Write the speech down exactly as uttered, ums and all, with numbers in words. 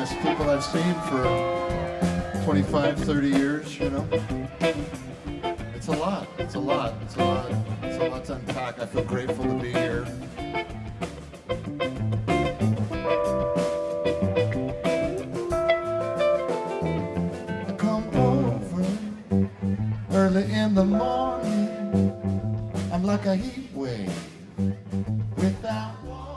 honest, people I've seen for twenty-five, thirty years, you know. It's a lot, it's a lot, it's a lot, it's a lot to unpack. I feel grateful to be here. I come over early in the morning. I'm like a heat wave without water.